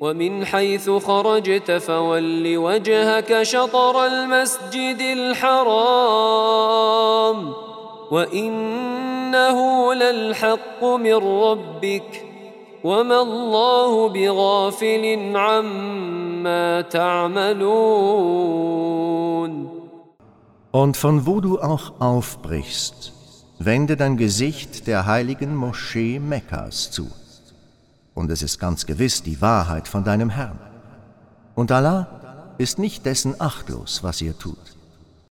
ومن حيث خرجت فول وجهك شطر المسجد الحرام وإنه للحق من ربك وما الله بغافل عما تعملون. Und von wo du auch aufbrichst, wende dein Gesicht der heiligen Moschee Mekkas zu. Und es ist ganz gewiss die Wahrheit von deinem Herrn. Und Allah ist nicht dessen achtlos, was ihr tut.